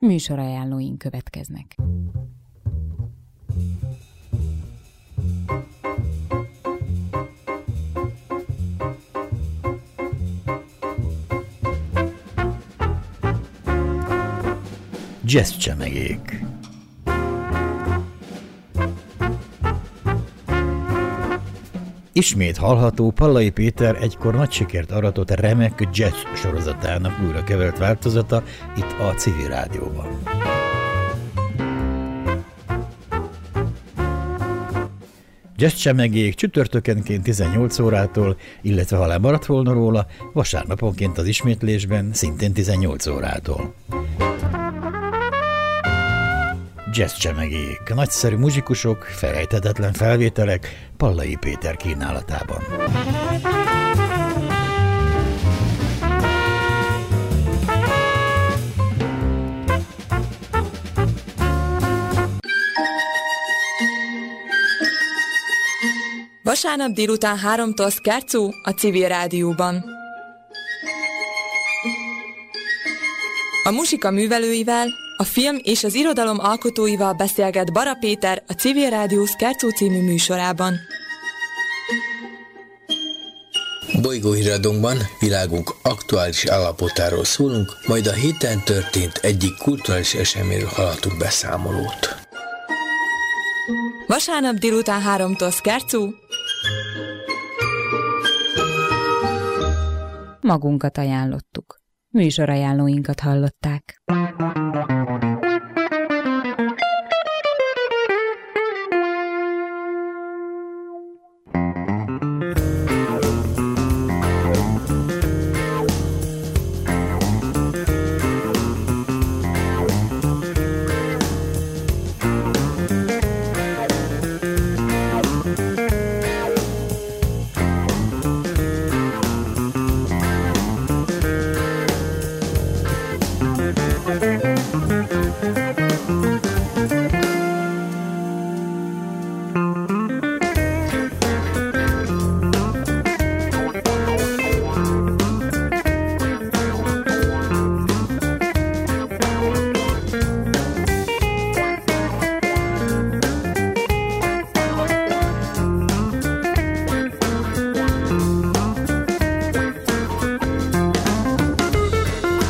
Műsorajánlóink következnek. Jazzcsemegék. Ismét hallható Pallai Péter egykor nagy sikert aratott remek jazz sorozatának újra kevert változata itt a Civil Rádióban. Jazzcsemegék csütörtökenként 18 órától, illetve ha lemaradt volna róla, vasárnaponként az ismétlésben szintén 18 órától. Jazzcsemegék, nagyszerű muzsikusok, felejthetetlen felvételek Pallai Péter kínálatában. Vasárnap délután 3-tól Scherzo a Civil Rádióban. A muzsika művelőivel, a film és az irodalom alkotóival beszélget Bara Péter a Civil Rádió Scherzo című műsorában. Bolygóhíradónkban világunk aktuális állapotáról szólunk, majd a héten történt egyik kulturális eseményről hallhatunk beszámolót. Vasárnap délután 3-tól Scherzo. Magunkat ajánlottuk. Műsorajánlóinkat hallották.